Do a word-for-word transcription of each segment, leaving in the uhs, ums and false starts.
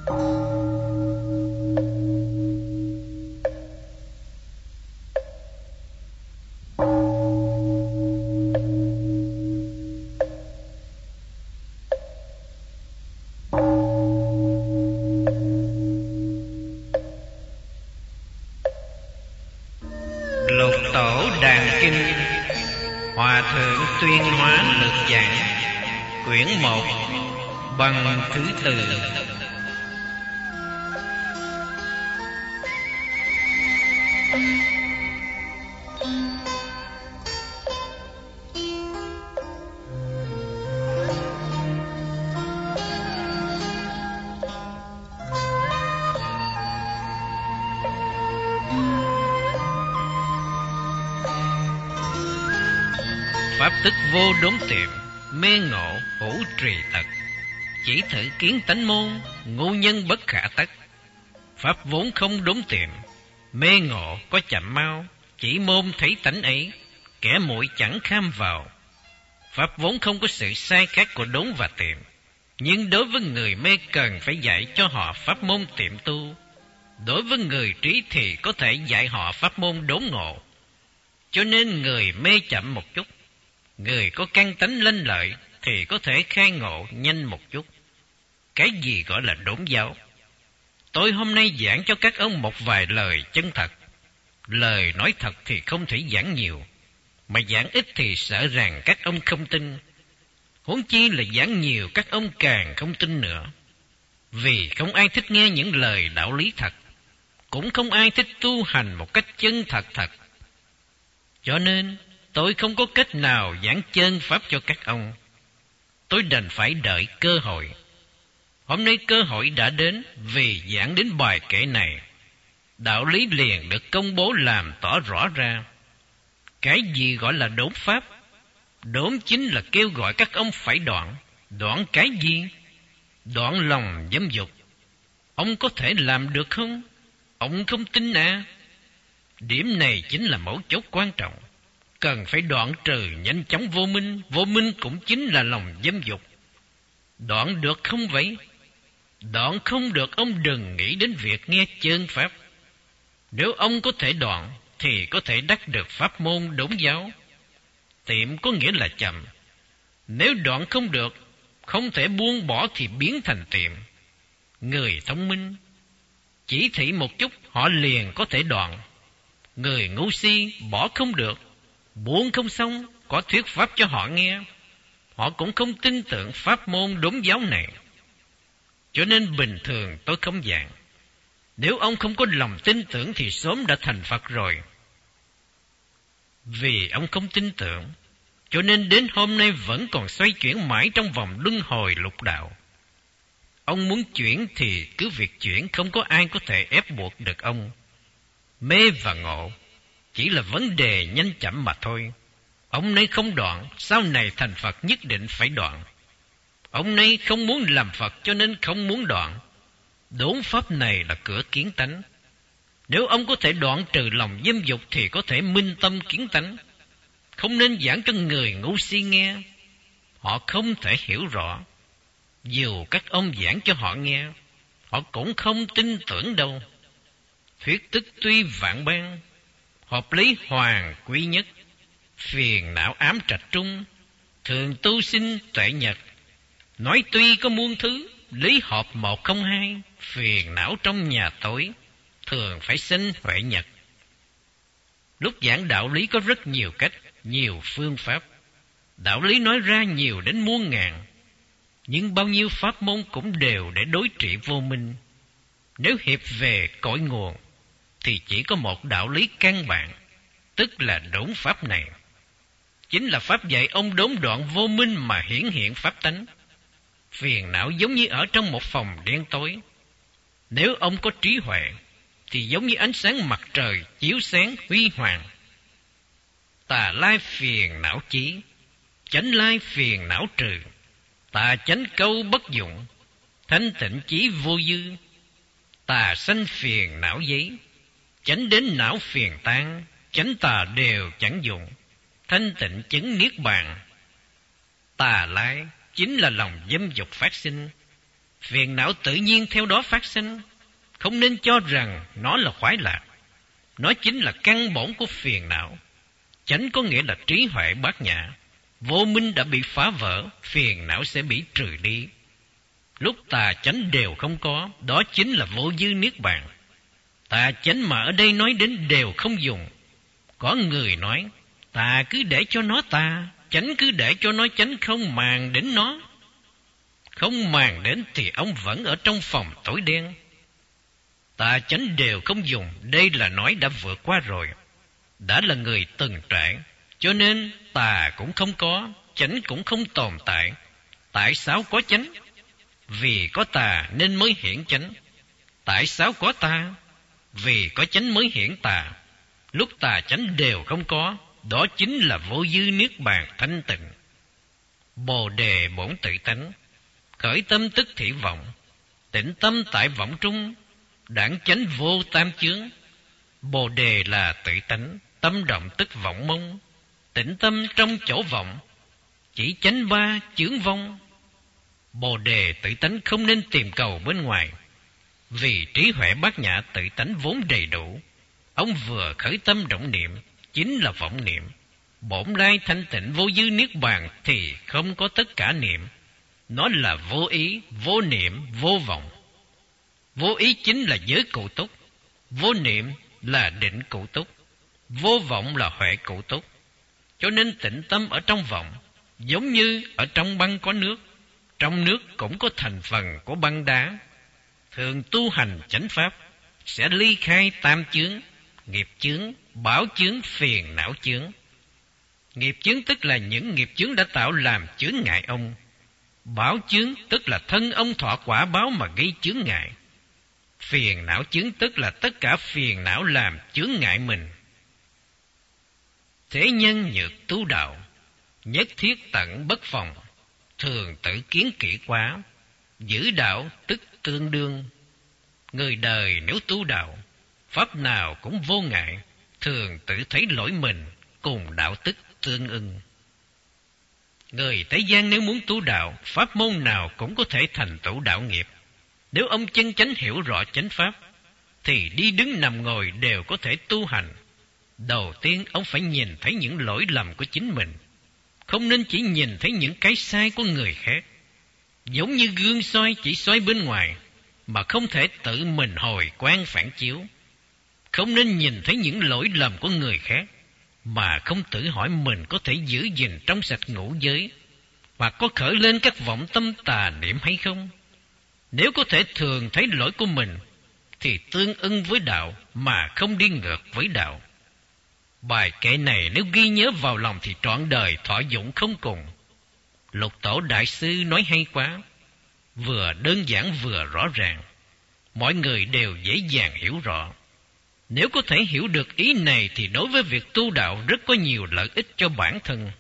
Lục tổ đàn kinh, Hòa thượng tuyên hóa lược giảng, quyển một, băng thứ tư. Pháp tức vô đốn tiệm, mê ngộ hữu trì tật. Chỉ thử kiến tánh môn, ngu nhân bất khả tất. Pháp vốn không đốn tiệm, mê ngộ có chậm mau. Chỉ môn thấy tánh ấy, kẻ muội chẳng kham vào. Pháp vốn không có sự sai khác của đốn và tiệm, nhưng đối với người mê cần phải dạy cho họ pháp môn tiệm tu. Đối với người trí thì có thể dạy họ pháp môn đốn ngộ. Cho nên người mê chậm một chút, người có căn tánh lanh lợi thì có thể khai ngộ nhanh một chút. Cái gì gọi là đốn giáo? Tôi hôm nay giảng cho các ông một vài lời chân thật. Lời nói thật thì không thể giảng nhiều, mà giảng ít thì sợ rằng các ông không tin. Huống chi là giảng nhiều các ông càng không tin nữa. Vì không ai thích nghe những lời đạo lý thật, cũng không ai thích tu hành một cách chân thật thật. Cho nên tôi không có cách nào giảng chân pháp cho các ông. Tôi đành phải đợi cơ hội. Hôm nay cơ hội đã đến, vì giảng đến bài kệ này, đạo lý liền được công bố làm tỏ rõ ra. Cái gì gọi là đốn pháp? Đốn chính là kêu gọi các ông phải đoạn. Đoạn cái gì? Đoạn lòng dâm dục. Ông có thể làm được không? Ông không tin à? Điểm này chính là mấu chốt quan trọng. Cần phải đoạn trừ nhanh chóng vô minh. Vô minh cũng chính là lòng dâm dục. Đoạn được không vậy? Đoạn không được, ông đừng nghĩ đến việc nghe chân pháp. Nếu ông có thể đoạn thì có thể đắc được pháp môn đốn giáo. Tiệm có nghĩa là chậm. Nếu đoạn không được, không thể buông bỏ thì biến thành tiệm. Người thông minh chỉ thị một chút, họ liền có thể đoạn. Người ngu si bỏ không được, buông không xong, có thuyết pháp cho họ nghe, họ cũng không tin tưởng pháp môn đốn giáo này. Cho nên bình thường tôi không giảng. Nếu ông không có lòng tin tưởng thì sớm đã thành Phật rồi. Vì ông không tin tưởng, cho nên đến hôm nay vẫn còn xoay chuyển mãi trong vòng luân hồi lục đạo. Ông muốn chuyển thì cứ việc chuyển, không có ai có thể ép buộc được ông. Mê và ngộ chỉ là vấn đề nhanh chậm mà thôi. Ông nay không đoạn, sau này thành Phật nhất định phải đoạn. Ông nay không muốn làm Phật cho nên không muốn đoạn. Đốn pháp này là cửa kiến tánh. Nếu ông có thể đoạn trừ lòng dâm dục thì có thể minh tâm kiến tánh. Không nên giảng cho người ngu si nghe, họ không thể hiểu rõ. Dù các ông giảng cho họ nghe, họ cũng không tin tưởng đâu. Thuyết tức tuy vạn ban, hợp lý hoàng quý nhất. Phiền não ám trạch trung, thường tu sinh tuệ nhật. Nói tuy có muôn thứ, lý hợp một không hai. Phiền não trong nhà tối, thường phải sinh huệ nhật. Lúc giảng đạo lý có rất nhiều cách, nhiều phương pháp. Đạo lý nói ra nhiều đến muôn ngàn, nhưng bao nhiêu pháp môn cũng đều để đối trị vô minh. Nếu hiệp về cội nguồn thì chỉ có một đạo lý căn bản, tức là đốn pháp này. Chính là pháp dạy ông đốn đoạn vô minh mà hiển hiện pháp tánh. Phiền não giống như ở trong một phòng đen tối. Nếu ông có trí huệ thì giống như ánh sáng mặt trời chiếu sáng huy hoàng. Tà lai phiền não chí, chánh lai phiền não trừ. Tà chánh câu bất dụng, thanh tịnh chí vô dư. Tà sanh phiền não giấy, chánh đến não phiền tan. Chánh tà đều chẳng dụng, thanh tịnh chứng niết bàn. Tà lai chính là lòng dâm dục phát sinh. Phiền não tự nhiên theo đó phát sinh, không nên cho rằng nó là khoái lạc. Nó chính là căn bổn của phiền não. Chánh có nghĩa là trí huệ bát nhã. Vô minh đã bị phá vỡ, phiền não sẽ bị trừ đi. Lúc tà chánh đều không có, đó chính là vô dư niết bàn. Tà chánh mà ở đây nói đến đều không dùng. Có người nói, tà cứ để cho nó tà, chánh cứ để cho nó chánh, không màng đến nó. Không màng đến thì ông vẫn ở trong phòng tối đen. Tà chánh đều không dùng, đây là nói đã vượt qua rồi. Đã là người từng trải, cho nên tà cũng không có, chánh cũng không tồn tại. Tại sao có chánh? Vì có tà nên mới hiển chánh. Tại sao có tà? Vì có chánh mới hiển tà. Lúc tà chánh đều không có, đó chính là vô dư niết bàn thanh tịnh. Bồ đề bổn tự tánh, khởi tâm tức thị vọng, tịnh tâm tại vọng trung, đẳng chánh vô tam chướng. Bồ đề là tự tánh, tâm động tức vọng mông, tịnh tâm trong chỗ vọng, chỉ chánh ba chướng vong. Bồ đề tự tánh không nên tìm cầu bên ngoài, vì trí huệ bát nhã tự tánh vốn đầy đủ. Ông vừa khởi tâm động niệm, chính là vọng niệm. Bổn lai thanh tịnh vô dư niết bàn thì không có tất cả niệm. Nó là vô ý, vô niệm, vô vọng. Vô ý chính là giới cụ túc, vô niệm là định cụ túc, vô vọng là huệ cụ túc. Cho nên tịnh tâm ở trong vọng, giống như ở trong băng có nước, trong nước cũng có thành phần của băng đá. Thường tu hành chánh pháp sẽ ly khai tam chướng, nghiệp chướng, báo chướng, phiền não chướng. Nghiệp chướng tức là những nghiệp chướng đã tạo làm chướng ngại ông. Báo chướng tức là thân ông thọ quả báo mà gây chướng ngại. Phiền não chướng tức là tất cả phiền não làm chướng ngại mình. Thế nhân nhược tu đạo, nhất thiết tận bất phòng, thường tự kiến kỹ quá, giữ đạo tức tương đương. Người đời nếu tu đạo, pháp nào cũng vô ngại, thường tự thấy lỗi mình, cùng đạo tức tương ưng. Người thế gian nếu muốn tu đạo, pháp môn nào cũng có thể thành tựu đạo nghiệp. Nếu ông chân chánh hiểu rõ chánh pháp, thì đi đứng nằm ngồi đều có thể tu hành. Đầu tiên ông phải nhìn thấy những lỗi lầm của chính mình, không nên chỉ nhìn thấy những cái sai của người khác. Giống như gương soi chỉ soi bên ngoài, mà không thể tự mình hồi quang phản chiếu. Không nên nhìn thấy những lỗi lầm của người khác, mà không tự hỏi mình có thể giữ gìn trong sạch ngũ giới, hoặc có khởi lên các vọng tâm tà niệm hay không. Nếu có thể thường thấy lỗi của mình, thì tương ưng với đạo mà không đi ngược với đạo. Bài kệ này nếu ghi nhớ vào lòng thì trọn đời thọ dụng không cùng. Lục Tổ Đại Sư nói hay quá, vừa đơn giản vừa rõ ràng, mọi người đều dễ dàng hiểu rõ. Nếu có thể hiểu được ý này thì đối với việc tu đạo rất có nhiều lợi ích cho bản thân.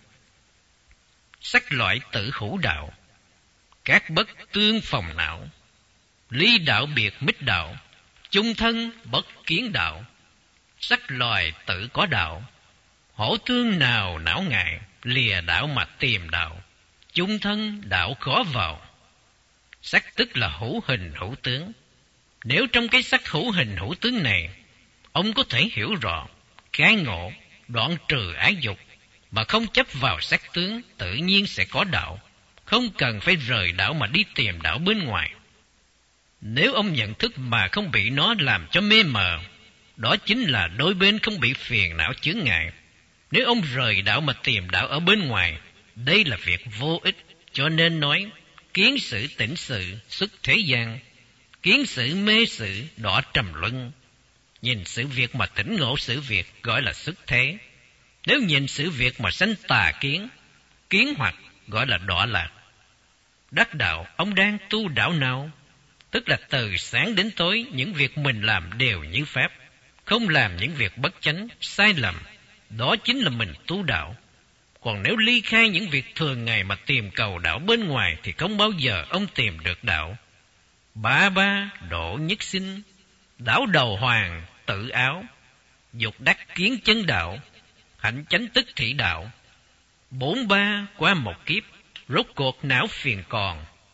Sắc loại tự hữu đạo, các bất tương phòng não, ly đạo biệt mít đạo, chung thân bất kiến đạo. Sắc loài tự có đạo, hổ thương nào não ngại, lìa đạo mà tìm đạo, chung thân đạo khó vào. Sắc tức là hữu hình hữu tướng. Nếu trong cái sắc hữu hình hữu tướng này, ông có thể hiểu rõ, khai ngộ, đoạn trừ ái dục, mà không chấp vào sắc tướng, tự nhiên sẽ có đạo, không cần phải rời đạo mà đi tìm đạo bên ngoài. Nếu ông nhận thức mà không bị nó làm cho mê mờ, đó chính là đôi bên không bị phiền não chướng ngại. Nếu ông rời đạo mà tìm đạo ở bên ngoài, đây là việc vô ích. Cho nên nói, kiến sự tỉnh sự xuất thế gian, kiến sự mê sự đọa trầm luân. Nhìn sự việc mà tỉnh ngộ sự việc gọi là xuất thế. Nếu nhìn sự việc mà sanh tà kiến, kiến hoặc gọi là đọa lạc. Đắc đạo, ông đang tu đạo nào? Tức là từ sáng đến tối, những việc mình làm đều như pháp, không làm những việc bất chánh, sai lầm. Đó chính là mình tu đạo. Còn nếu ly khai những việc thường ngày mà tìm cầu đạo bên ngoài, thì không bao giờ ông tìm được đạo. Ba ba độ nhất sinh, đảo đầu hoàng tự áo, dục đắc kiến chân đạo, hạnh chánh tức thị đạo. Bốn ba qua một kiếp, rốt cuộc não phiền còn,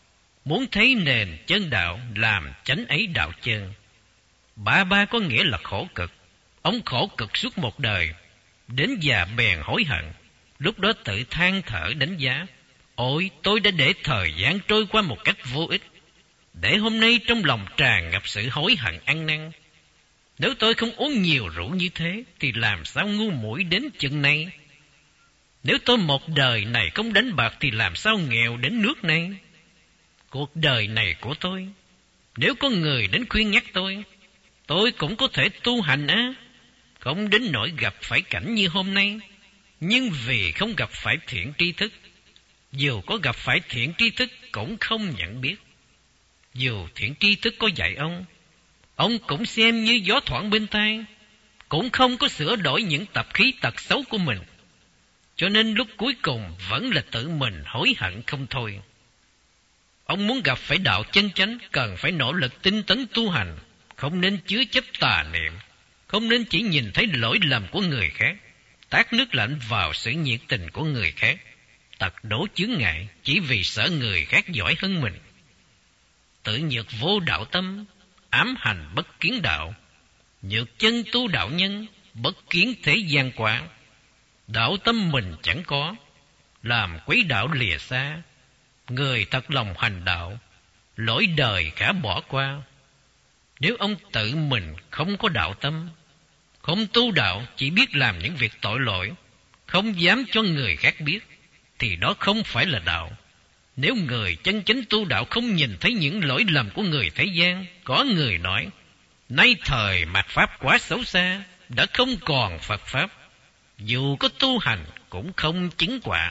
muốn thấy nền chân đạo làm chánh ấy đạo chân. Ba ba có nghĩa là khổ cực. Ông khổ cực suốt một đời, đến già bèn hối hận, lúc đó tự than thở đánh giá: ôi, tôi đã để thời gian trôi qua một cách vô ích, để hôm nay trong lòng tràn ngập sự hối hận ăn năn. Nếu tôi không uống nhiều rượu như thế, thì làm sao ngu muội đến chừng này? Nếu tôi một đời này không đánh bạc, thì làm sao nghèo đến nước này? Cuộc đời này của tôi, nếu có người đến khuyên nhắc tôi, tôi cũng có thể tu hành á, không đến nỗi gặp phải cảnh như hôm nay. Nhưng vì không gặp phải thiện tri thức, dù có gặp phải thiện tri thức cũng không nhận biết. Dù thiện tri thức có dạy ông, ông cũng xem như gió thoảng bên tai, cũng không có sửa đổi những tập khí tật xấu của mình. Cho nên lúc cuối cùng vẫn là tự mình hối hận không thôi. Ông muốn gặp phải đạo chân chánh, cần phải nỗ lực tinh tấn tu hành, không nên chứa chấp tà niệm, không nên chỉ nhìn thấy lỗi lầm của người khác, tát nước lạnh vào sự nhiệt tình của người khác, tật đố chướng ngại chỉ vì sợ người khác giỏi hơn mình. Tự nhược vô đạo tâm, ám hành bất kiến đạo. Nhược chân tu đạo nhân, bất kiến thế gian quả. Đạo tâm mình chẳng có, làm quấy đạo lìa xa. Người thật lòng hành đạo, lỗi đời khả bỏ qua. Nếu ông tự mình không có đạo tâm, không tu đạo, chỉ biết làm những việc tội lỗi, không dám cho người khác biết, thì đó không phải là đạo. Nếu người chân chánh tu đạo không nhìn thấy những lỗi lầm của người thế gian, có người nói: nay thời mạt pháp quá xấu xa, đã không còn Phật pháp, dù có tu hành cũng không chứng quả.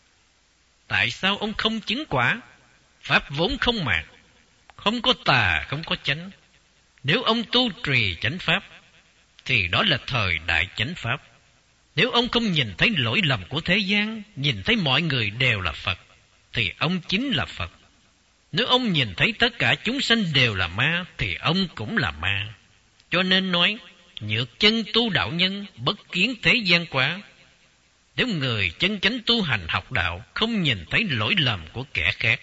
Tại sao ông không chứng quả? Pháp vốn không mạt, không có tà, không có chánh. Nếu ông tu trì chánh pháp, thì đó là thời đại chánh pháp. Nếu ông không nhìn thấy lỗi lầm của thế gian, nhìn thấy mọi người đều là Phật, thì ông chính là Phật. Nếu ông nhìn thấy tất cả chúng sanh đều là ma, thì ông cũng là ma. Cho nên nói, nhược chân tu đạo nhân, bất kiến thế gian quá. Nếu người chân chánh tu hành học đạo, không nhìn thấy lỗi lầm của kẻ khác.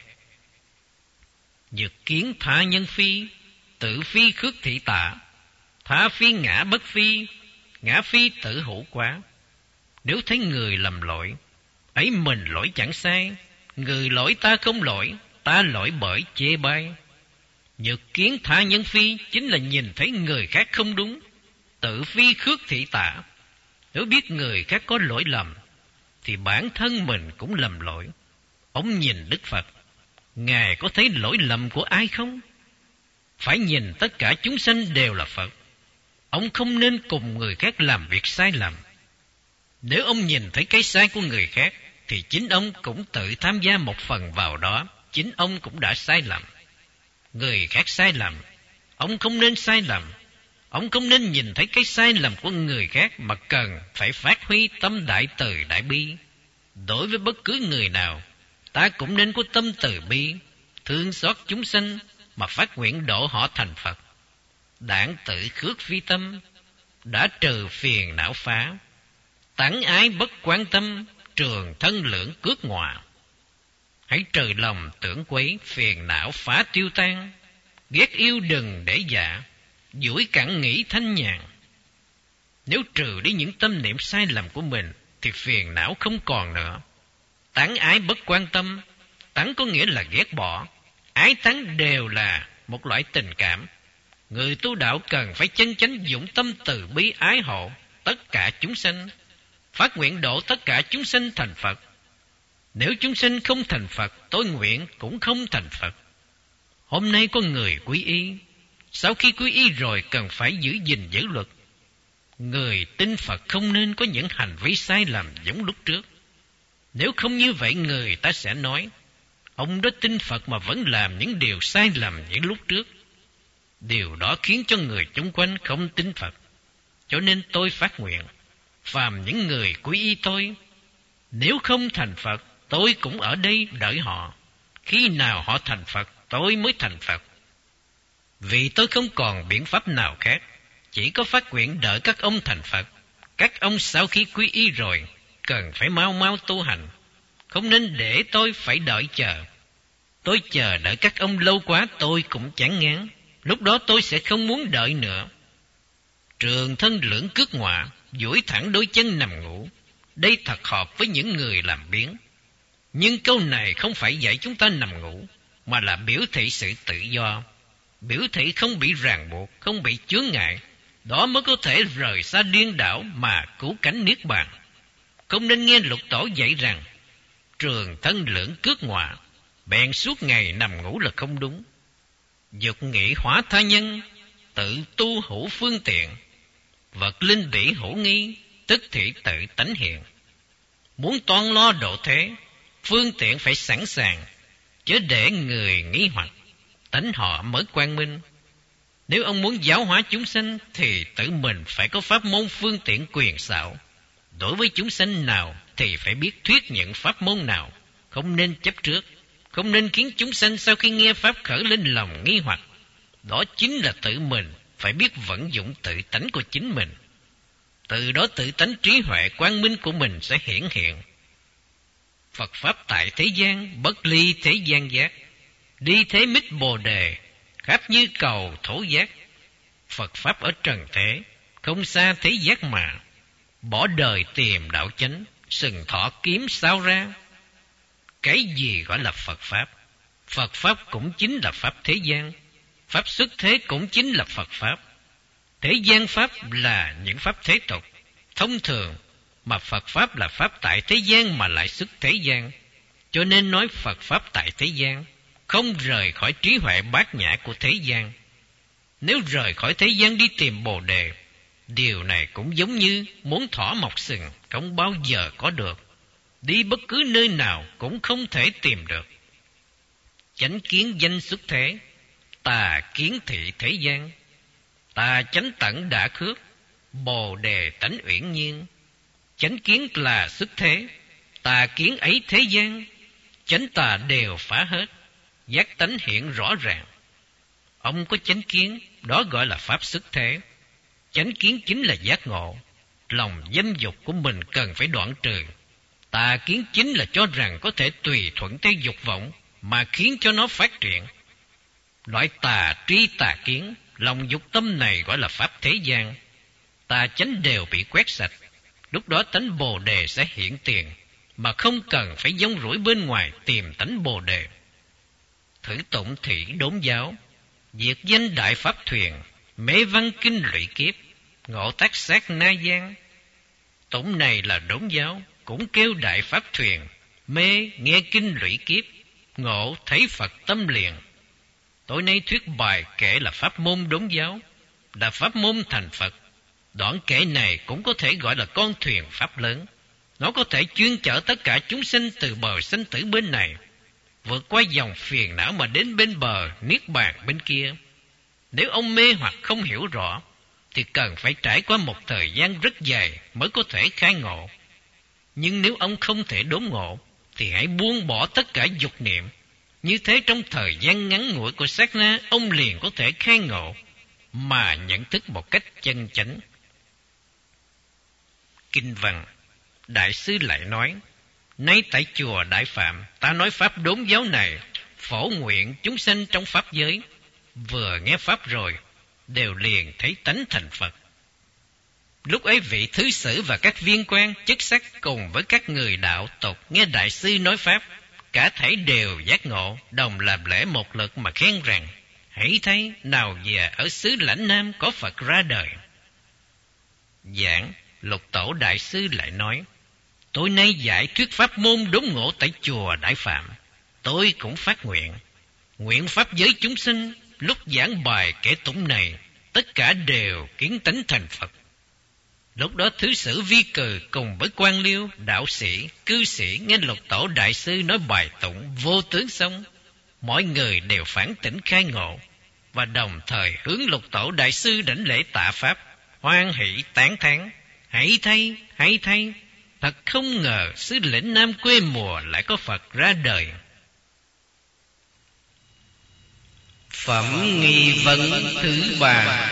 Nhược kiến tha nhân phi, tự phi khước thị tạ. Tha phi ngã bất phi, ngã phi tự hữu quá. Nếu thấy người lầm lỗi, ấy mình lỗi chẳng sai, người lỗi ta không lỗi, ta lỗi bởi chê bai. Nhược kiến tha nhân phi chính là nhìn thấy người khác không đúng. Tự phi khước thị tạ, nếu biết người khác có lỗi lầm, thì bản thân mình cũng lầm lỗi. Ông nhìn Đức Phật, Ngài có thấy lỗi lầm của ai không? Phải nhìn tất cả chúng sanh đều là Phật. Ông không nên cùng người khác làm việc sai lầm. Nếu ông nhìn thấy cái sai của người khác, thì chính ông cũng tự tham gia một phần vào đó, chính ông cũng đã sai lầm. Người khác sai lầm, ông không nên sai lầm. Ông không nên nhìn thấy cái sai lầm của người khác, mà cần phải phát huy tâm đại từ đại bi. Đối với bất cứ người nào, ta cũng nên có tâm từ bi, thương xót chúng sanh, mà phát nguyện độ họ thành Phật. Đảng tự khước phi tâm, đã trừ phiền não phá. Tẳng ái bất quan tâm, trường thân lưỡng cước ngọa. Hãy trừ lòng tưởng quấy, phiền não phá tiêu tan. Ghét yêu đừng để dạ, duỗi cẳng nghĩ thanh nhàn. Nếu trừ đi những tâm niệm sai lầm của mình, thì phiền não không còn nữa. Tẳng ái bất quan tâm, tẳng có nghĩa là ghét bỏ, ái tẳng đều là một loại tình cảm. Người tu đạo cần phải chân chánh dụng tâm từ bi ái hộ tất cả chúng sanh, phát nguyện độ tất cả chúng sanh thành Phật. Nếu chúng sanh không thành Phật, tôi nguyện cũng không thành Phật. Hôm nay có người quy y, sau khi quy y rồi cần phải giữ gìn giới luật. Người tin Phật không nên có những hành vi sai lầm giống lúc trước. Nếu không như vậy, người ta sẽ nói, ông đó tin Phật mà vẫn làm những điều sai lầm như lúc trước. Điều đó khiến cho người chung quanh không tin Phật. Cho nên tôi phát nguyện, phàm những người quy y tôi, nếu không thành Phật, tôi cũng ở đây đợi họ. Khi nào họ thành Phật, tôi mới thành Phật. Vì tôi không còn biện pháp nào khác, chỉ có phát nguyện đợi các ông thành Phật. Các ông sau khi quy y rồi, cần phải mau mau tu hành, không nên để tôi phải đợi chờ. Tôi chờ đợi các ông lâu quá tôi cũng chán ngán. Lúc đó tôi sẽ không muốn đợi nữa. Trường thân lưỡng cước ngọa, duỗi thẳng đôi chân nằm ngủ. Đây thật hợp với những người làm biếng. Nhưng câu này không phải dạy chúng ta nằm ngủ, mà là biểu thị sự tự do. Biểu thị không bị ràng buộc, không bị chướng ngại. Đó mới có thể rời xa điên đảo mà cứu cánh niết bàn. Không nên nghe Lục Tổ dạy rằng trường thân lưỡng cước ngọa, bèn suốt ngày nằm ngủ là không đúng. Dục nghị hóa tha nhân, tự tu hữu phương tiện. Vật linh bỉ hữu nghi, tức thị tự tánh hiện. Muốn toan lo độ thế, phương tiện phải sẵn sàng, chớ để người nghi hoặc, tánh họ mới quang minh. Nếu ông muốn giáo hóa chúng sanh thì tự mình phải có pháp môn phương tiện quyền xảo. Đối với chúng sanh nào thì phải biết thuyết những pháp môn nào, không nên chấp trước, không nên khiến chúng sanh sau khi nghe pháp khởi lên lòng nghi hoặc. Đó chính là tự mình phải biết vận dụng tự tánh của chính mình. Từ đó tự tánh trí huệ quang minh của mình sẽ hiển hiện. Phật pháp tại thế gian, bất ly thế gian giác. Đi thế mít bồ đề, khắp như cầu thổ giác. Phật pháp ở trần thế, không xa thế giác mà. Bỏ đời tìm đạo chánh, sừng thọ kiếm sao ra. Cái gì gọi là Phật pháp? Phật pháp cũng chính là pháp thế gian. Pháp xuất thế cũng chính là Phật pháp. Thế gian pháp là những pháp thế tục, thông thường, mà Phật pháp là pháp tại thế gian mà lại xuất thế gian. Cho nên nói Phật pháp tại thế gian, không rời khỏi trí huệ bát nhã của thế gian. Nếu rời khỏi thế gian đi tìm bồ đề, điều này cũng giống như muốn thỏ mọc sừng, không bao giờ có được. Đi bất cứ nơi nào cũng không thể tìm được. Chánh kiến danh xuất thế, tà kiến thị thế gian. Tà chánh tận đã khước, bồ đề tánh uyển nhiên. Chánh kiến là xuất thế, tà kiến ấy thế gian. Chánh tà đều phá hết, giác tánh hiện rõ ràng. Ông có chánh kiến, đó gọi là pháp xuất thế. Chánh kiến chính là giác ngộ. Lòng dâm dục của mình cần phải đoạn trừ. Tà kiến chính là cho rằng có thể tùy thuận theo dục vọng mà khiến cho nó phát triển. Loại tà tri tà kiến, lòng dục tâm này gọi là pháp thế gian. Tà chánh đều bị quét sạch, lúc đó tánh bồ đề sẽ hiện tiền, mà không cần phải giống rủi bên ngoài tìm tánh bồ đề. Thử tụng thị đốn giáo, diệt danh đại pháp thuyền, mê văn kinh lụy kiếp, ngộ tác sát na gian. Tụng này là đốn giáo, cũng kêu đại pháp thuyền, mê nghe kinh lụy kiếp, ngộ thấy Phật tâm liền. Tối nay thuyết bài kể là pháp môn đốn giáo, là pháp môn thành Phật. Đoạn kể này cũng có thể gọi là con thuyền pháp lớn. Nó có thể chuyên chở tất cả chúng sinh từ bờ sanh tử bên này, vượt qua dòng phiền não mà đến bên bờ niết bàn bên kia. Nếu ông mê hoặc không hiểu rõ, thì cần phải trải qua một thời gian rất dài mới có thể khai ngộ. Nhưng nếu ông không thể đốn ngộ, thì hãy buông bỏ tất cả dục niệm. Như thế trong thời gian ngắn ngủi của sát na, ông liền có thể khai ngộ, mà nhận thức một cách chân chánh. Kinh văn, Đại sư lại nói, nay tại chùa Đại Phạm, ta nói pháp đốn giáo này, phổ nguyện chúng sanh trong pháp giới, vừa nghe pháp rồi, đều liền thấy tánh thành Phật. Lúc ấy vị thứ sử và các viên quan chức sắc cùng với các người đạo tục nghe đại sư nói pháp, cả thảy đều giác ngộ, đồng làm lễ một lượt mà khen rằng, hãy thấy nào về ở xứ Lãnh Nam có Phật ra đời. Giảng, Lục Tổ đại sư lại nói, tối nay giải thuyết pháp môn đốn ngộ tại chùa Đại Phạm, tôi cũng phát nguyện, nguyện pháp giới chúng sinh lúc giảng bài kể tụng này, tất cả đều kiến tánh thành Phật. Lúc đó thứ sử Vi Cừ cùng với quan liêu, đạo sĩ, cư sĩ nghe Lục Tổ đại sư nói bài tụng vô tướng xong, mọi người đều phản tỉnh khai ngộ, và đồng thời hướng Lục Tổ đại sư đảnh lễ tạ pháp, hoan hỷ tán thán, hãy thay, hãy thay, thật không ngờ xứ Lĩnh Nam quê mùa lại có Phật ra đời. Phẩm nghi vấn thứ ba.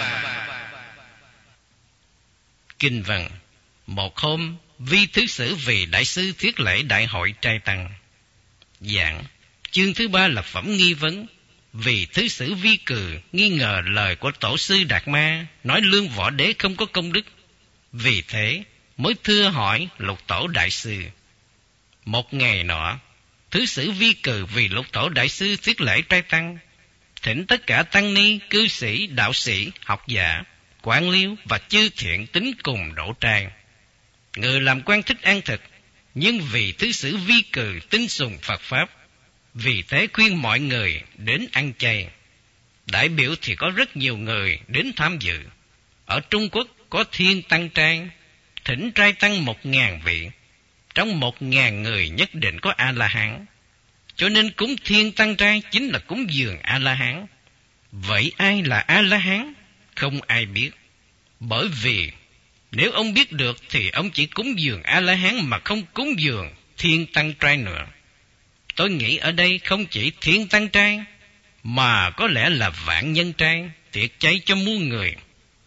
Kinh văn, một hôm, Vi thứ sử vì đại sư thuyết lễ đại hội trai tăng. Giảng, Chương thứ ba là phẩm nghi vấn. Vì thứ sử Vi Cừ nghi ngờ lời của tổ sư Đạt Ma nói Lương Võ Đế không có công đức, vì thế mới thưa hỏi Lục Tổ Đại Sư. Một ngày nọ, thứ sử Vi Cừ vì Lục Tổ Đại Sư thuyết lễ trai tăng, thỉnh tất cả tăng ni, cư sĩ, đạo sĩ, học giả, quan liêu và chư thiện tính cùng đổ trai. Người làm quan thích ăn thịt, nhưng vì thứ sử Vi Cừ tin sùng Phật Pháp, vì thế khuyên mọi người đến ăn chay. Đại biểu thì có rất nhiều người đến tham dự. Ở Trung Quốc có thiên tăng trai, thỉnh trai tăng một ngàn vị. Trong một ngàn người nhất định có A-la-hán. Cho nên cúng thiên tăng trai chính là cúng dường A-la-hán. Vậy ai là A-la-hán? Không ai biết. Bởi vì nếu ông biết được thì ông chỉ cúng dường A-la-hán mà không cúng dường thiên tăng trai nữa. Tôi nghĩ ở đây không chỉ thiên tăng trai, mà có lẽ là vạn nhân trai, tiệc chay cho muôn người.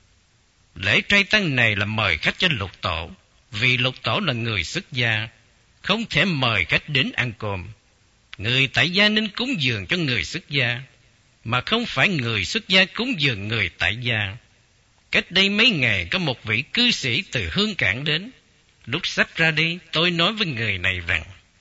Lễ trai tăng này là mời khách cho Lục Tổ, vì Lục Tổ là người xuất gia, không thể mời khách đến ăn cơm. Người tại gia nên cúng dường cho người xuất gia, mà không phải người xuất gia cúng dường người tại gia. Cách đây mấy ngày có một vị cư sĩ từ Hương Cảng đến. Lúc sắp ra đi, tôi nói với người này rằng,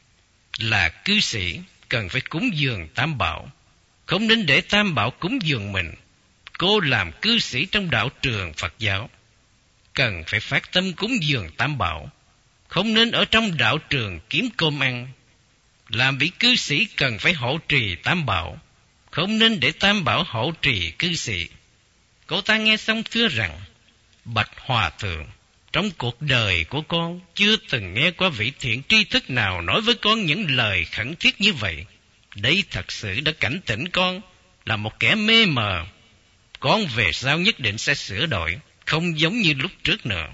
là cư sĩ cần phải cúng dường Tam Bảo, không nên để Tam Bảo cúng dường mình. Cô làm cư sĩ trong đạo trường Phật giáo, cần phải phát tâm cúng dường Tam Bảo, không nên ở trong đạo trường kiếm cơm ăn. Làm vị cư sĩ cần phải hộ trì Tam Bảo, không nên để Tam Bảo hộ trì cư sĩ. Cô ta nghe xong thưa rằng, bạch hòa thượng, trong cuộc đời của con chưa từng nghe qua vị thiện tri thức nào nói với con những lời khẩn thiết như vậy. Đây thật sự đã cảnh tỉnh con là một kẻ mê mờ. Con về sau nhất định sẽ sửa đổi, không giống như lúc trước nữa.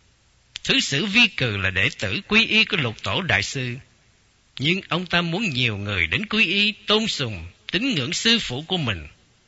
Thứ sử Vi Cừ là đệ tử quy y của Lục Tổ Đại Sư, nhưng ông ta muốn nhiều người đến quy y, tôn sùng, tín ngưỡng sư phụ của mình.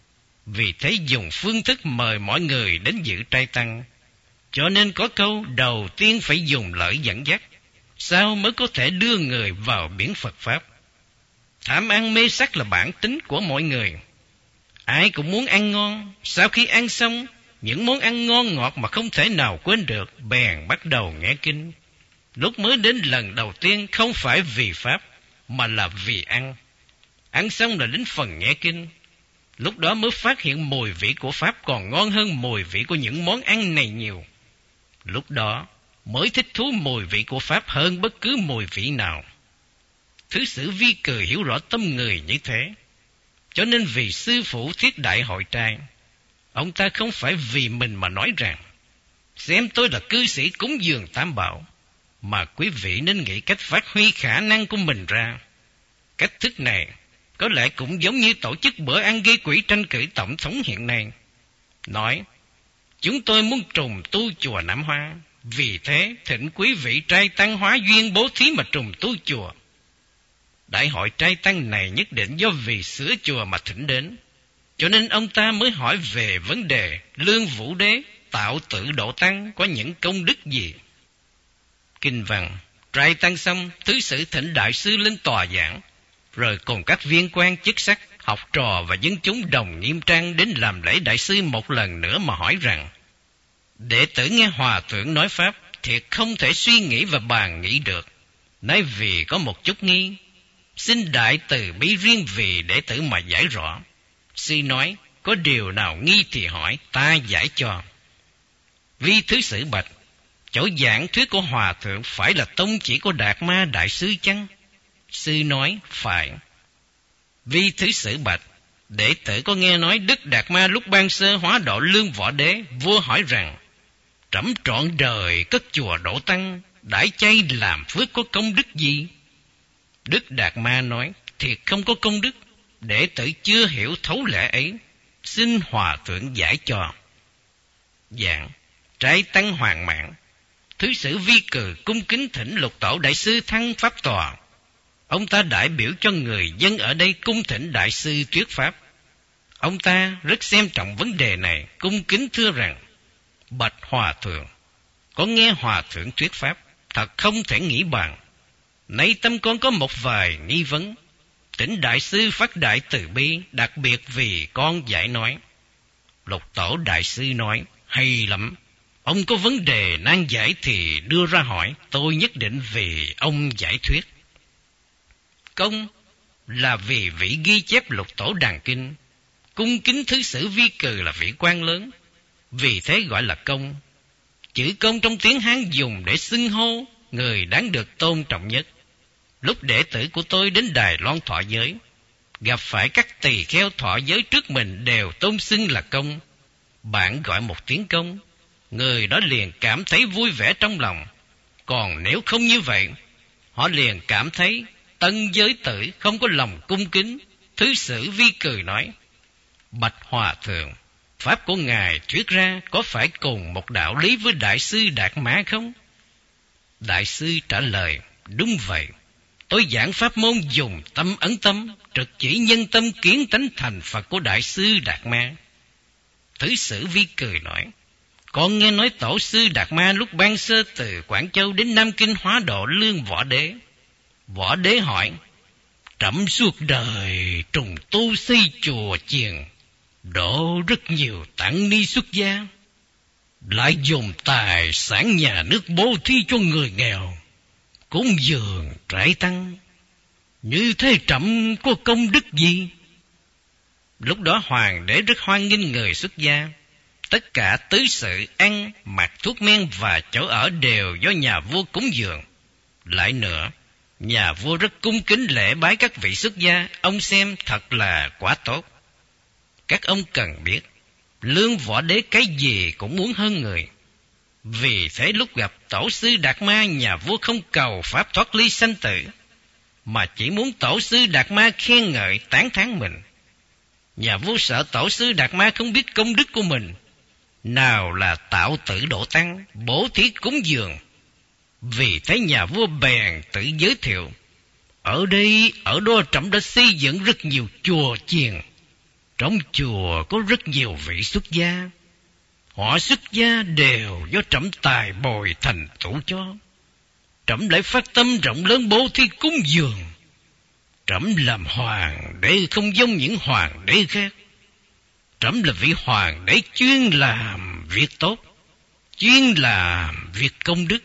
Vì thế dùng phương thức mời mọi người đến dự trai tăng. Cho nên có câu đầu tiên phải dùng lời dẫn dắt, sau mới có thể đưa người vào biển Phật Pháp. Tham ăn mê sắc là bản tính của mọi người. Ai cũng muốn ăn ngon, sau khi ăn xong, những món ăn ngon ngọt mà không thể nào quên được, bèn bắt đầu nghe kinh. Lúc mới đến lần đầu tiên không phải vì Pháp, mà là vì ăn. Ăn xong là đến phần nghe kinh. Lúc đó mới phát hiện mùi vị của Pháp còn ngon hơn mùi vị của những món ăn này nhiều. Lúc đó mới thích thú mùi vị của Pháp hơn bất cứ mùi vị nào. Thứ sử Vi Cừ hiểu rõ tâm người như thế, cho nên vì sư phụ thiết đại hội trai, ông ta không phải vì mình mà nói rằng, xem tôi là cư sĩ cúng dường Tam Bảo, mà quý vị nên nghĩ cách phát huy khả năng của mình ra. Cách thức này có lẽ cũng giống như tổ chức bữa ăn gây quỹ tranh cử tổng thống hiện nay. Nói, chúng tôi muốn trùng tu chùa Nam Hoa, vì thế thỉnh quý vị trai tăng hóa duyên bố thí mà trùng tu chùa. Đại hội trai tăng này nhất định do vì sửa chùa mà thỉnh đến, cho nên ông ta mới hỏi về vấn đề Lương Vũ Đế tạo tự độ tăng có những công đức gì. Kinh văn trai tăng xong, thứ sử thỉnh đại sư lên tòa giảng, rồi cùng các viên quan chức sắc, học trò và dân chúng đồng nghiêm trang đến làm lễ đại sư một lần nữa mà hỏi rằng, đệ tử nghe hòa thượng nói Pháp, thiệt không thể suy nghĩ và bàn nghĩ được. Nay vì có một chút nghi, xin đại từ bi riêng vì đệ tử mà giải rõ. Sư nói, có điều nào nghi thì hỏi, ta giải cho. Vi thứ sử bạch, chỗ giảng thuyết của hòa thượng phải là tông chỉ của Đạt Ma đại sư chăng? Sư nói, phải. Vi thứ sử bạch, đệ tử có nghe nói Đức Đạt Ma lúc ban sơ hóa độ Lương Võ Đế, vua hỏi rằng, trẫm trọn đời cất chùa độ tăng, đãi chay làm phước có công đức gì? Đức Đạt Ma nói, thiệt không có công đức, đệ tử chưa hiểu thấu lẽ ấy, xin hòa thượng giải cho. Giảng trai tăng hoàng mạng, thứ sử Vi Cừ cung kính thỉnh Lục Tổ đại sư thăng pháp tòa. Ông ta đại biểu cho người dân ở đây cung thỉnh đại sư thuyết pháp. Ông ta rất xem trọng vấn đề này, cung kính thưa rằng, bạch hòa thượng, có nghe hòa thượng thuyết pháp, thật không thể nghĩ bàn. Nay tâm con có một vài nghi vấn, thỉnh đại sư phát đại từ bi, đặc biệt vì con giải nói. Lục Tổ đại sư nói, hay lắm, ông có vấn đề nan giải thì đưa ra hỏi, tôi nhất định vì ông giải thuyết. Công là vì vị ghi chép Lục Tổ đàn kinh, cung kính thứ sử Vi Cừ là vị quan lớn, vì thế gọi là công. Chữ công trong tiếng Hán dùng để xưng hô người đáng được tôn trọng nhất. Lúc đệ tử của tôi đến Đài Loan thọ giới, gặp phải các tỳ kheo thọ giới trước mình đều tôn xưng là công. Bạn gọi một tiếng công, người đó liền cảm thấy vui vẻ trong lòng. Còn nếu không như vậy, họ liền cảm thấy tân giới tử không có lòng cung kính. Thứ sử Vi Cừ nói, bạch hòa thượng, pháp của ngài thuyết ra có phải cùng một đạo lý với đại sư Đạt Ma không? Đại sư trả lời, đúng vậy. Tôi giảng pháp môn dùng tâm ấn tâm, trực chỉ nhân tâm kiến tánh thành Phật của đại sư Đạt Ma. Thứ sử Vi Cừ nói, con nghe nói tổ sư Đạt Ma lúc ban sơ từ Quảng Châu đến Nam Kinh hóa độ Lương Võ Đế. Võ Đế hỏi, trẫm suốt đời trùng tu xây chùa chiền, độ rất nhiều tăng ni xuất gia, lại dùng tài sản nhà nước bố thí cho người nghèo, cúng dường trại tăng, như thế trẫm có công đức gì? Lúc đó hoàng đế rất hoan nghênh người xuất gia. Tất cả tứ sự ăn, mặc, thuốc men và chỗ ở đều do nhà vua cúng dường. Lại nữa, nhà vua rất cung kính lễ bái các vị xuất gia, ông xem thật là quá tốt. Các ông cần biết, Lương Võ Đế cái gì cũng muốn hơn người. Vì thế lúc gặp tổ sư Đạt Ma, nhà vua không cầu pháp thoát ly sanh tử, mà chỉ muốn tổ sư Đạt Ma khen ngợi tán thán mình. Nhà vua sợ tổ sư Đạt Ma không biết công đức của mình, nào là tạo tử độ tăng, bố thí cúng dường. Vì thế nhà vua bèn tự giới thiệu, ở đây, ở đó trẫm đã xây dựng rất nhiều chùa chiền. Trong chùa có rất nhiều vị xuất gia, họ xuất gia đều do trẫm tài bồi thành tựu cho. Trẫm lại phát tâm rộng lớn bố thí cúng dường. Trẫm làm hoàng đế không giống những hoàng đế khác. Trẫm là vị hoàng đế chuyên làm việc tốt, chuyên làm việc công đức.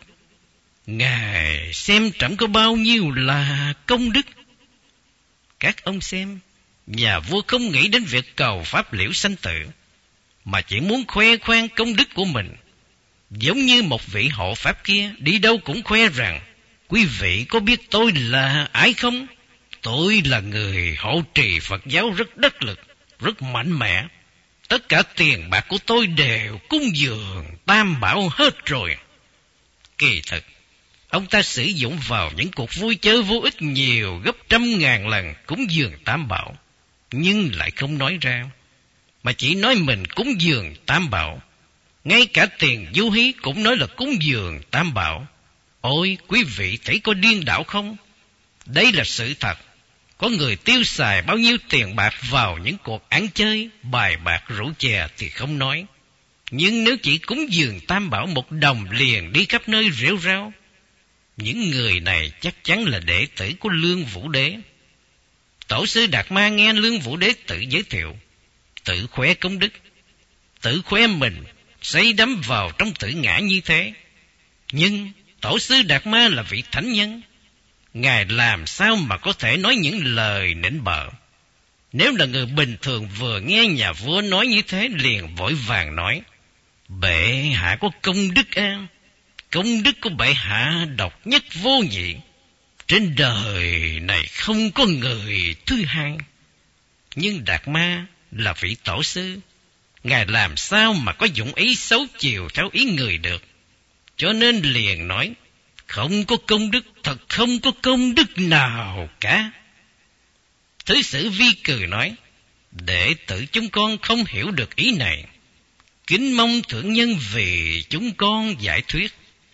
Ngài xem trẫm có bao nhiêu là công đức. Các ông xem, nhà vua không nghĩ đến việc cầu pháp liễu sanh tử, mà chỉ muốn khoe khoang công đức của mình. Giống như một vị hộ pháp kia đi đâu cũng khoe rằng, quý vị có biết tôi là ai không? Tôi là người hộ trì Phật giáo rất đắc lực, rất mạnh mẽ. Tất cả tiền bạc của tôi đều cúng dường tam bảo hết rồi. Kỳ thực, ông ta sử dụng vào những cuộc vui chơi vô ích nhiều gấp trăm ngàn lần cúng dường tam bảo, nhưng lại không nói ra, mà chỉ nói mình cúng dường tam bảo. Ngay cả tiền du hí cũng nói là cúng dường tam bảo. Ôi, quý vị thấy có điên đảo không? Đây là sự thật. Có người tiêu xài bao nhiêu tiền bạc vào những cuộc ăn chơi, bài bạc rượu chè thì không nói. Nhưng nếu chỉ cúng dường tam bảo một đồng liền đi khắp nơi rêu rao, những người này chắc chắn là đệ tử của Lương Vũ Đế. Tổ sư Đạt Ma nghe Lương Vũ Đế tự giới thiệu, tự khoe công đức, tự khoe mình say đắm vào trong tự ngã như thế. Nhưng tổ sư Đạt Ma là vị thánh nhân, ngài làm sao mà có thể nói những lời nịnh bợ? Nếu là người bình thường vừa nghe nhà vua nói như thế liền vội vàng nói, bệ hạ có công đức an, công đức của bệ hạ độc nhất vô nhị, trên đời này không có người thứ hai. Nhưng Đạt Ma là vị tổ sư, ngài làm sao mà có dụng ý xấu chiều theo ý người được? Cho nên liền nói, không có công đức, thật không có công đức nào cả. Thứ sử Vi Cừ nói, đệ tử chúng con không hiểu được ý này, kính mong thượng nhân vì chúng con giải thuyết.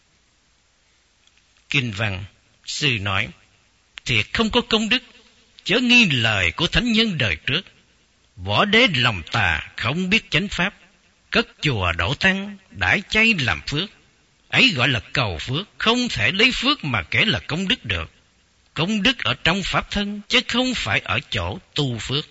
Kinh văn, sư nói, thiệt không có công đức, chớ nghi lời của thánh nhân đời trước. Võ đế lòng tà, không biết chánh pháp, cất chùa đổ tăng, đãi chay làm phước. Ấy gọi là cầu phước, không thể lấy phước mà kể là công đức được. Công đức ở trong pháp thân, chứ không phải ở chỗ tu phước.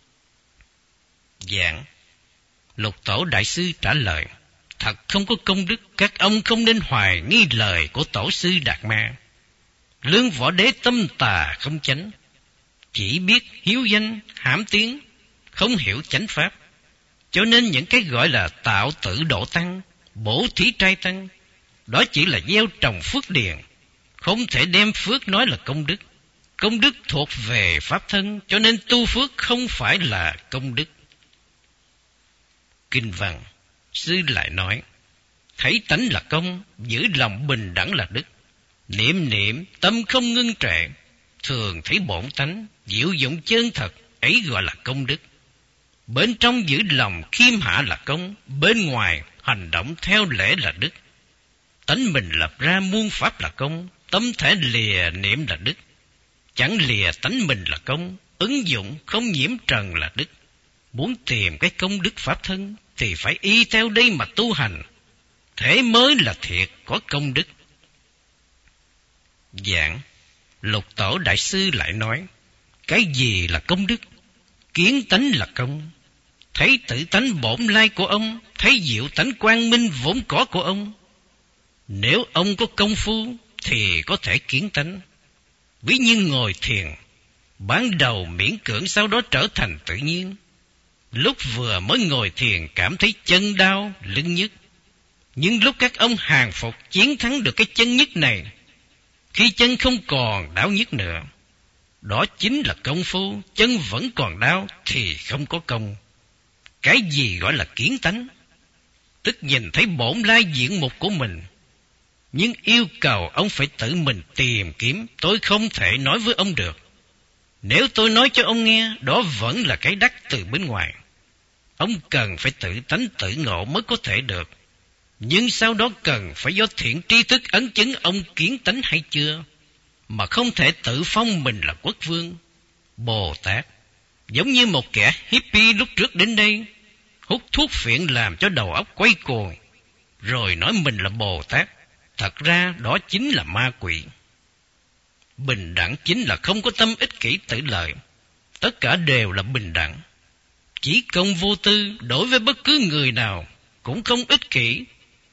Giảng. Lục Tổ Đại Sư trả lời, thật không có công đức, các ông không nên hoài nghi lời của Tổ sư Đạt Ma. Lương Võ Đế tâm tà không chánh, chỉ biết hiếu danh, hãm tiếng, không hiểu chánh pháp. Cho nên những cái gọi là tạo tử độ tăng, bổ thí trai tăng, đó chỉ là gieo trồng phước điền, không thể đem phước nói là công đức. Công đức thuộc về pháp thân, cho nên tu phước không phải là công đức. Kinh văn, sư lại nói, thấy tánh là công, giữ lòng bình đẳng là đức. Niệm niệm, tâm không ngưng trệ, thường thấy bổn tánh, diệu dụng chân thật, ấy gọi là công đức. Bên trong giữ lòng khiêm hạ là công, bên ngoài hành động theo lễ là đức. Tánh mình lập ra muôn pháp là công, tâm thể lìa niệm là đức. Chẳng lìa tánh mình là công, ứng dụng không nhiễm trần là đức. Muốn tìm cái công đức pháp thân thì phải y theo đây mà tu hành, thế mới là thiệt có công đức. Giảng. Lục Tổ Đại Sư lại nói, cái gì là công đức? Kiến tánh là công. Thấy tự tánh bổn lai của ông, thấy diệu tánh quang minh vốn có của ông. Nếu ông có công phu thì có thể kiến tánh. Ví như ngồi thiền, ban đầu miễn cưỡng, sau đó trở thành tự nhiên. Lúc vừa mới ngồi thiền cảm thấy chân đau, lưng nhức. Nhưng lúc các ông hàng phục chiến thắng được cái chân nhức này, khi chân không còn đau nhức nữa, đó chính là công phu. Chân vẫn còn đau thì không có công. Cái gì gọi là kiến tánh? Tức nhìn thấy bổn lai diện mục của mình, nhưng yêu cầu ông phải tự mình tìm kiếm. Tôi không thể nói với ông được. Nếu tôi nói cho ông nghe, đó vẫn là cái đắc từ bên ngoài. Ông cần phải tự tánh tự ngộ mới có thể được. Nhưng sau đó cần phải do thiện tri thức ấn chứng ông kiến tánh hay chưa, mà không thể tự phong mình là quốc vương, Bồ Tát. Giống như một kẻ hippie lúc trước đến đây, hút thuốc phiện làm cho đầu óc quay cuồng, rồi nói mình là Bồ Tát. Thật ra đó chính là ma quỷ. Bình đẳng chính là không có tâm ích kỷ tự lợi. Tất cả đều là bình đẳng. Chỉ công vô tư, đối với bất cứ người nào cũng không ích kỷ,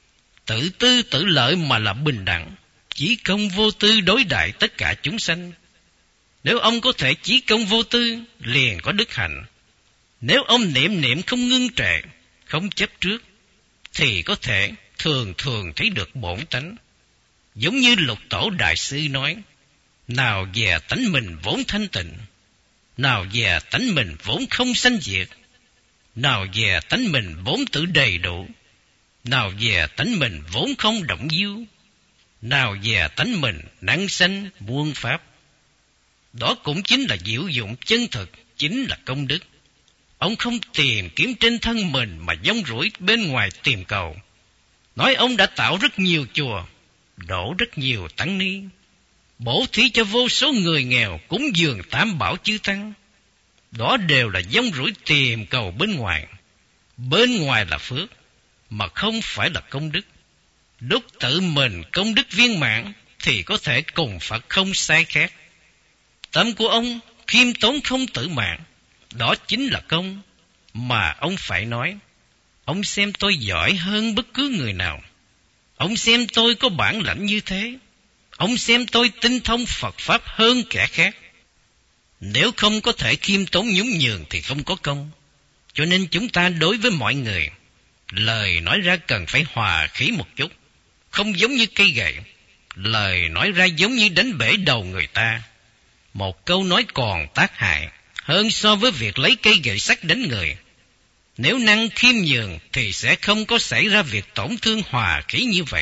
tự tư tự lợi mà là bình đẳng. Chỉ công vô tư đối đại tất cả chúng sanh. Nếu ông có thể chí công vô tư, liền có đức hạnh. Nếu ông niệm niệm không ngưng trệ, không chấp trước, thì có thể thường thường thấy được bổn tánh. Giống như Lục Tổ Đại Sư nói, nào về tánh mình vốn thanh tịnh, nào về tánh mình vốn không sanh diệt, nào về tánh mình vốn tự đầy đủ, nào về tánh mình vốn không động nhiêu, nào về tánh mình năng sanh muôn pháp. Đó cũng chính là diệu dụng chân thực, chính là công đức. Ông không tìm kiếm trên thân mình mà dông rủi bên ngoài tìm cầu. Nói ông đã tạo rất nhiều chùa, đổ rất nhiều tăng ni, bổ thí cho vô số người nghèo, cúng dường tam bảo chư tăng. Đó đều là dông rủi tìm cầu bên ngoài. Bên ngoài là phước, mà không phải là công đức. Lúc tự mình công đức viên mãn thì có thể cùng Phật không sai khác. Tâm của ông khiêm tốn không tự mãn, đó chính là công. Mà ông phải nói, ông xem tôi giỏi hơn bất cứ người nào, ông xem tôi có bản lãnh như thế, ông xem tôi tinh thông Phật Pháp hơn kẻ khác. Nếu không có thể khiêm tốn nhún nhường thì không có công. Cho nên chúng ta đối với mọi người, lời nói ra cần phải hòa khí một chút, không giống như cây gậy. Lời nói ra giống như đánh bể đầu người ta. Một câu nói còn tác hại hơn so với việc lấy cây gậy sắt đánh người. Nếu năng khiêm nhường thì sẽ không có xảy ra việc tổn thương hòa khí như vậy.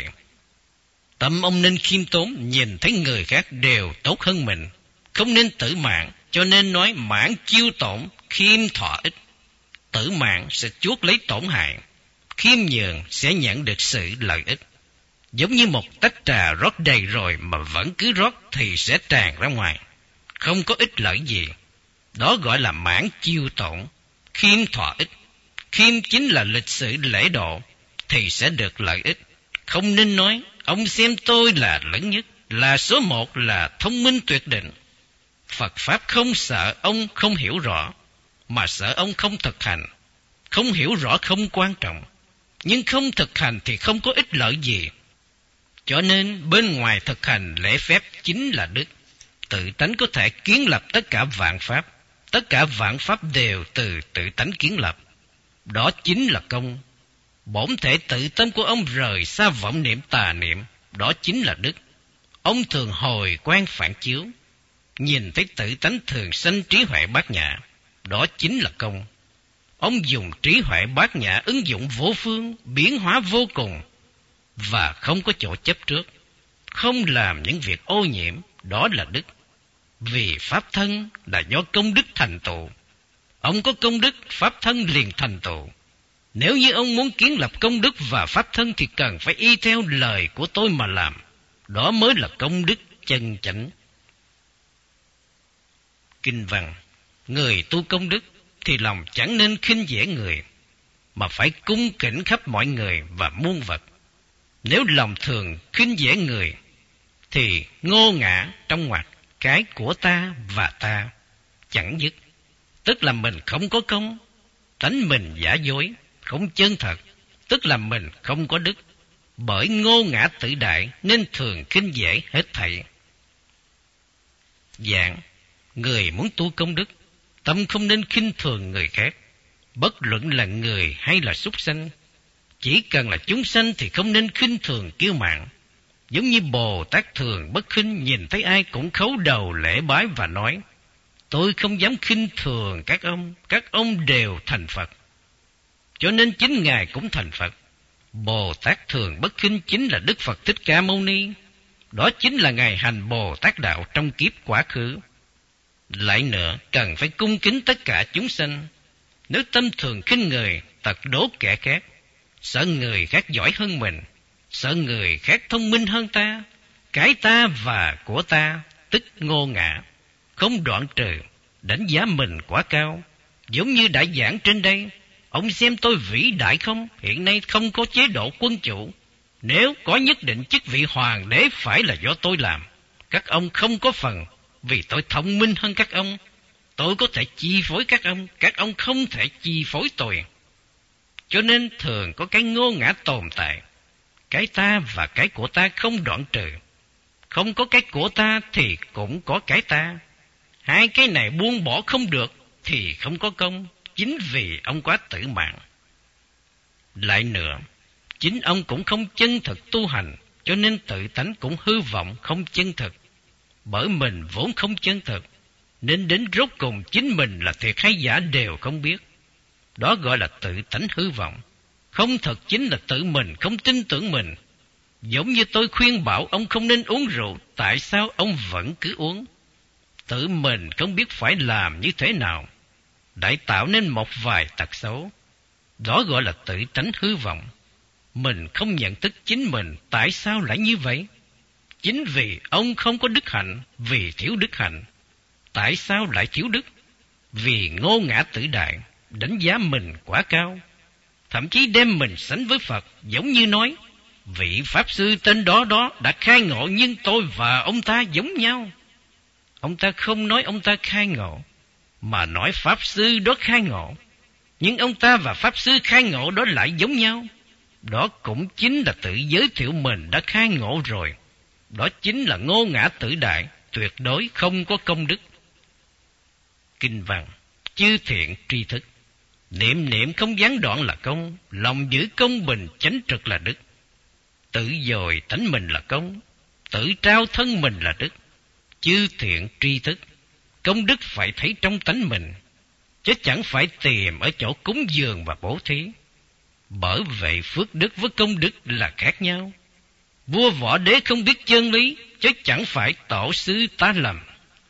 Tâm ông nên khiêm tốn, nhìn thấy người khác đều tốt hơn mình, không nên tự mãn. Cho nên nói mãn chiêu tổn, khiêm thọ ích. Tự mãn sẽ chuốc lấy tổn hại, khiêm nhường sẽ nhận được sự lợi ích. Giống như một tách trà rót đầy rồi mà vẫn cứ rót thì sẽ tràn ra ngoài, không có ích lợi gì. Đó gọi là mãn chiêu tổn, khiêm thọ ích. Khiêm chính là lịch sự lễ độ thì sẽ được lợi ích. Không nên nói ông xem tôi là lớn nhất, là số một là thông minh tuyệt định. Phật Pháp không sợ ông không hiểu rõ, mà sợ ông không thực hành. Không hiểu rõ không quan trọng, nhưng không thực hành thì không có ích lợi gì. Cho nên bên ngoài thực hành lễ phép chính là đức. Tự tánh có thể kiến lập tất cả vạn pháp. Tất cả vạn pháp đều từ tự tánh kiến lập. Đó chính là công. Bổn thể tự tâm của ông rời xa vọng niệm tà niệm. Đó chính là đức. Ông thường hồi quan phản chiếu, nhìn thấy tự tánh thường sanh trí huệ bát nhã. Đó chính là công. Ông dùng trí huệ bát nhã ứng dụng vô phương, biến hóa vô cùng, và không có chỗ chấp trước, không làm những việc ô nhiễm. Đó là đức. Vì pháp thân là do công đức thành tựu. Ông có công đức, pháp thân liền thành tựu. Nếu như ông muốn kiến lập công đức và pháp thân thì cần phải y theo lời của tôi mà làm. Đó mới là công đức chân chánh. Kinh văn: người tu công đức thì lòng chẳng nên khinh dễ người, mà phải cung kính khắp mọi người và muôn vật. Nếu lòng thường khinh dễ người thì ngô ngã trong ngoặc cái của ta và ta chẳng dứt, tức là mình không có công. Tánh mình giả dối, không chân thật, tức là mình không có đức. Bởi ngô ngã tự đại nên thường khinh dễ hết thảy. Dạng: người muốn tu công đức, tâm không nên khinh thường người khác, bất luận là người hay là súc sanh. Chỉ cần là chúng sanh thì không nên khinh thường kiêu mạn. Giống như Bồ Tát thường bất khinh, nhìn thấy ai cũng khấu đầu lễ bái và nói: tôi không dám khinh thường các ông, các ông đều thành Phật. Cho nên chính Ngài cũng thành Phật. Bồ Tát thường bất khinh chính là Đức Phật Thích Ca Mâu Ni. Đó chính là Ngài hành Bồ Tát đạo trong kiếp quá khứ. Lại nữa, cần phải cung kính tất cả chúng sanh. Nếu tâm thường khinh người, tật đố kẻ khác, sợ người khác giỏi hơn mình, sợ người khác thông minh hơn ta, cái ta và của ta, tức ngô ngã, không đoạn trừ, đánh giá mình quá cao. Giống như đã giảng trên đây, ông xem tôi vĩ đại không? Hiện nay không có chế độ quân chủ. Nếu có nhất định chức vị hoàng đế phải là do tôi làm. Các ông không có phần, vì tôi thông minh hơn các ông. Tôi có thể chi phối các ông, các ông không thể chi phối tôi. Cho nên thường có cái ngô ngã tồn tại. Cái ta và cái của ta không đoạn trừ. Không có cái của ta thì cũng có cái ta. Hai cái này buông bỏ không được thì không có công. Chính vì ông quá tự mạng. Lại nữa, chính ông cũng không chân thực tu hành, cho nên tự tánh cũng hư vọng không chân thực. Bởi mình vốn không chân thực, nên đến rốt cùng chính mình là thiệt hay giả đều không biết. Đó gọi là tự tánh hư vọng. Không thật chính là tự mình không tin tưởng mình. Giống như tôi khuyên bảo ông không nên uống rượu, tại sao ông vẫn cứ uống? Tự mình không biết phải làm như thế nào, đại tạo nên một vài tật xấu. Đó gọi là tự tánh hư vọng. Mình không nhận thức chính mình, tại sao lại như vậy? Chính vì ông không có đức hạnh, vì thiếu đức hạnh. Tại sao lại thiếu đức? Vì ngô ngã tự đại, đánh giá mình quá cao, thậm chí đem mình sánh với Phật, giống như nói: vị Pháp Sư tên đó đó đã khai ngộ, nhưng tôi và ông ta giống nhau. Ông ta không nói ông ta khai ngộ, mà nói Pháp Sư đó khai ngộ. Nhưng ông ta và Pháp Sư khai ngộ đó lại giống nhau. Đó cũng chính là tự giới thiệu mình đã khai ngộ rồi. Đó chính là ngô ngã tự đại, tuyệt đối không có công đức. Kinh văn: chư thiện tri thức, niệm niệm không gián đoạn là công, lòng giữ công bình chánh trực là đức. Tự dồi tánh mình là công, tự trao thân mình là đức. Chư thiện tri thức, công đức phải thấy trong tánh mình, chứ chẳng phải tìm ở chỗ cúng dường và bố thí. Bởi vậy phước đức với công đức là khác nhau. Vua võ đế không biết chân lý, chứ chẳng phải tổ sư ta lầm.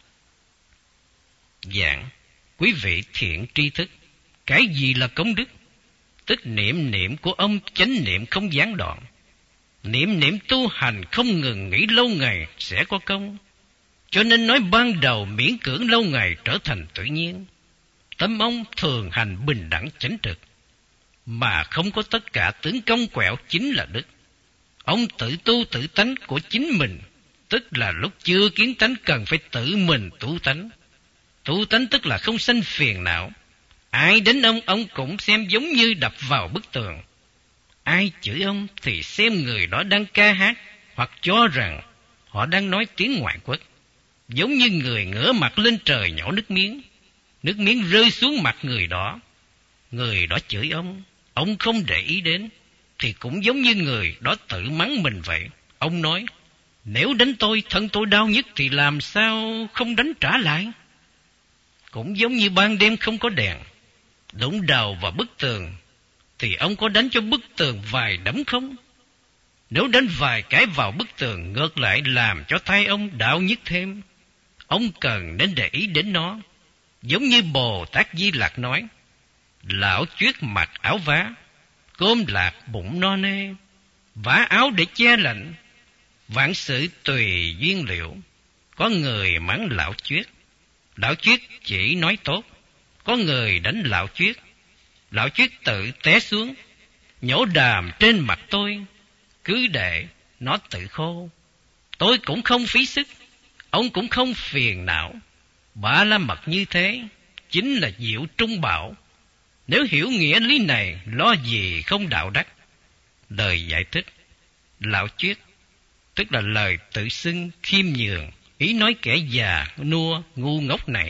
Dạng: quý vị thiện tri thức, cái gì là công đức? Tức niệm niệm của ông chánh niệm không gián đoạn. Niệm niệm tu hành không ngừng nghỉ lâu ngày sẽ có công. Cho nên nói ban đầu miễn cưỡng lâu ngày trở thành tự nhiên. Tâm ông thường hành bình đẳng chánh trực, mà không có tất cả tướng cong quẹo chính là đức. Ông tự tu tự tánh của chính mình, tức là lúc chưa kiến tánh cần phải tự mình tu tánh. Tu tánh tức là không sanh phiền não. Ai đến ông, ông cũng xem giống như đập vào bức tường. Ai chửi ông thì xem người đó đang ca hát, hoặc cho rằng họ đang nói tiếng ngoại quốc. Giống như người ngửa mặt lên trời nhổ nước miếng, nước miếng rơi xuống mặt người đó. Người đó chửi ông, ông không để ý đến, thì cũng giống như người đó tự mắng mình vậy. Ông nói, nếu đánh tôi, thân tôi đau nhất thì làm sao không đánh trả lại? Cũng giống như ban đêm không có đèn, đụng đầu vào bức tường, thì ông có đánh cho bức tường vài đấm không? Nếu đánh vài cái vào bức tường, ngược lại làm cho tay ông đau nhức thêm. Ông cần nên để ý đến nó. Giống như Bồ Tát Di Lặc nói, lão chuyết mặc áo vá, cơm lạc bụng no nê, vá áo để che lạnh, vạn sự tùy duyên liệu. Có người mắng lão chuyết, lão chuyết chỉ nói tốt. Có người đánh lão chuyết, lão chuyết tự té xuống, nhổ đàm trên mặt tôi, cứ để nó tự khô. Tôi cũng không phí sức, ông cũng không phiền não. Ba la mật như thế chính là diệu trung bảo. Nếu hiểu nghĩa lý này, lo gì không đạo đắc. Lời giải thích, lão chuyết tức là lời tự xưng khiêm nhường, ý nói kẻ già nua ngu ngốc này.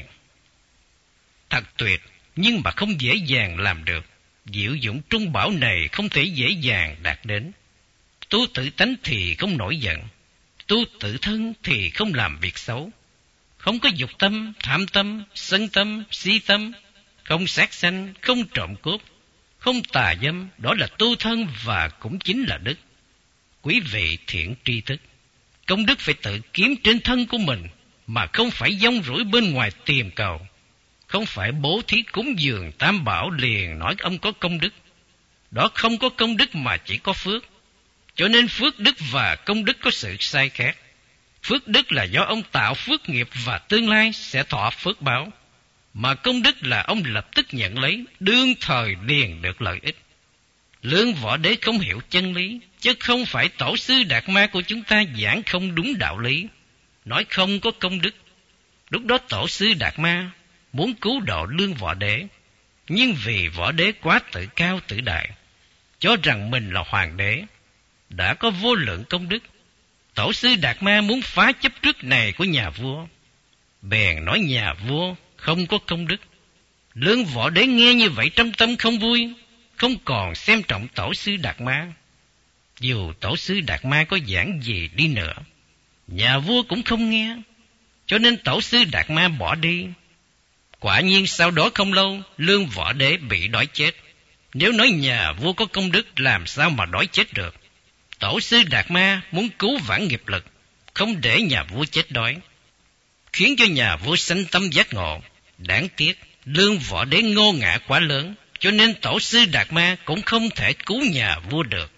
Thật tuyệt, nhưng mà không dễ dàng làm được. Diệu dụng trung bảo này không thể dễ dàng đạt đến. Tu tự tánh thì không nổi giận, tu tự thân thì không làm việc xấu, không có dục tâm, tham tâm, sân tâm, si tâm, không sát sanh, không trộm cướp, không tà dâm. Đó là tu thân và cũng chính là đức. Quý vị thiện tri thức, công đức phải tự kiếm trên thân của mình, mà không phải dông rủi bên ngoài tìm cầu. Không phải bố thí cúng dường tam bảo liền nói ông có công đức. Đó không có công đức mà chỉ có phước. Cho nên phước đức và công đức có sự sai khác. Phước đức là do ông tạo phước nghiệp và tương lai sẽ thọ phước báo, mà công đức là ông lập tức nhận lấy, đương thời liền được lợi ích. Lương Võ Đế không hiểu chân lý, chứ không phải tổ sư Đạt Ma của chúng ta giảng không đúng đạo lý, nói không có công đức. Lúc đó tổ sư Đạt Ma muốn cứu độ Lương Võ Đế, nhưng vì Võ Đế quá tự cao tự đại, cho rằng mình là hoàng đế, đã có vô lượng công đức. Tổ sư Đạt Ma muốn phá chấp trước này của nhà vua, bèn nói nhà vua không có công đức. Lương Võ Đế nghe như vậy trong tâm không vui, không còn xem trọng tổ sư Đạt Ma. Dù tổ sư Đạt Ma có giảng gì đi nữa, nhà vua cũng không nghe, cho nên tổ sư Đạt Ma bỏ đi. Quả nhiên sau đó không lâu, Lương Võ Đế bị đói chết. Nếu nói nhà vua có công đức, làm sao mà đói chết được? Tổ sư Đạt Ma muốn cứu vãn nghiệp lực, không để nhà vua chết đói, khiến cho nhà vua sanh tâm giác ngộ. Đáng tiếc Lương Võ Đế ngô ngã quá lớn, cho nên tổ sư Đạt Ma cũng không thể cứu nhà vua được.